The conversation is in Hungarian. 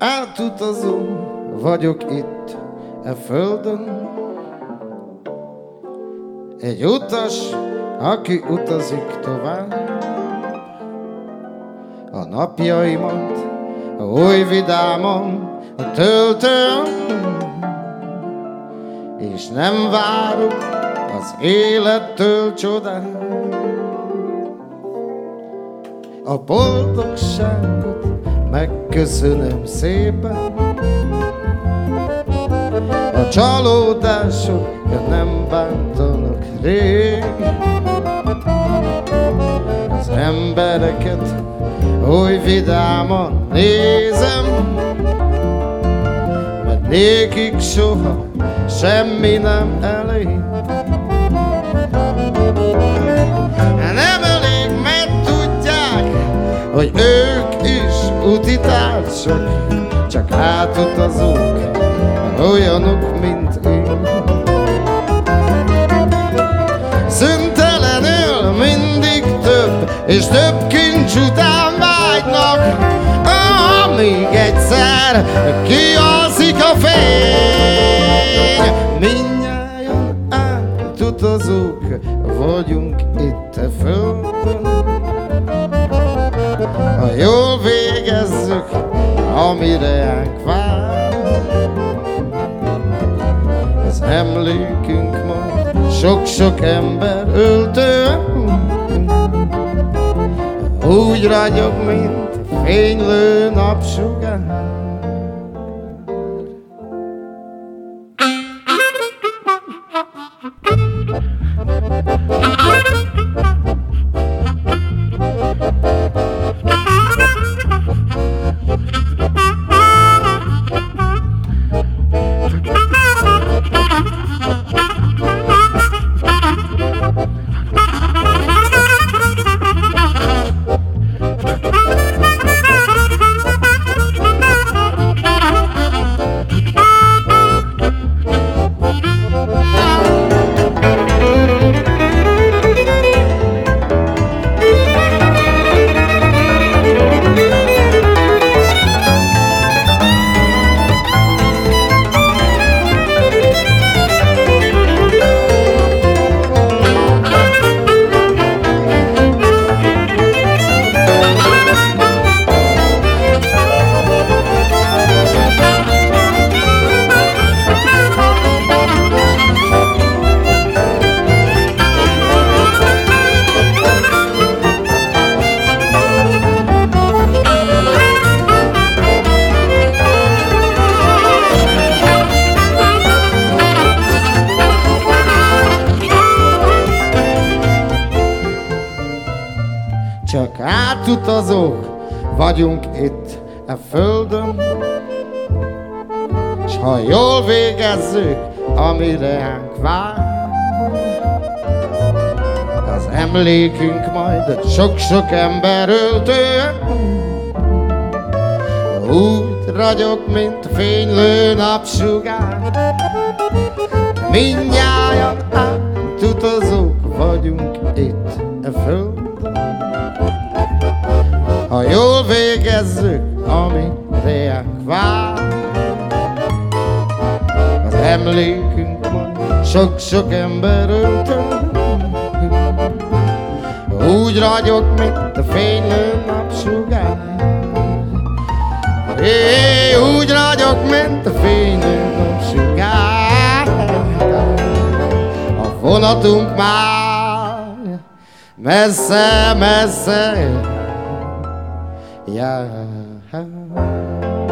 átutazó vagyok itt e földön. Egy utas, aki utazik tovább. A napjaimat oly vidáman töltöm, és nem várok az élettől csodát. A boldogságot megköszönöm szépen, a csalódások nem bántanak rég. Az embereket oly vidáman nézem, mert nékik soha semmi nem elég. Nem elég, mert tudják, hogy ők is utitársak, csak átutazók, olyanok, mint én. Szüntelenül mindig több és több kincs után vágynak, még egyszer kialszik a fény. Mindnyájan átutazók vagyunk itt a földön. Ha jól végezzük, amire ránk vár, az emlékünk majd sok-sok ember öltőn. Úgy ragyog, mint fénylő napsugár. Csak átutazók vagyunk itt a földön, s ha jól végezzük, amire ránk vár, az emlékünk majd sok-sok ember öltőn. Úgy ragyog, mint fénylő napsugár. Mindnyájan átutazók vagyunk itt a földön. Ha jól végezzük, amire ránk vár, az emlékünk majd sok-sok ember öltön. Úgy ragyog, mint a fénylő napsugár. Úgy ragyog, mint a fénylő napsugár. A vonatunk már messze-messze jár.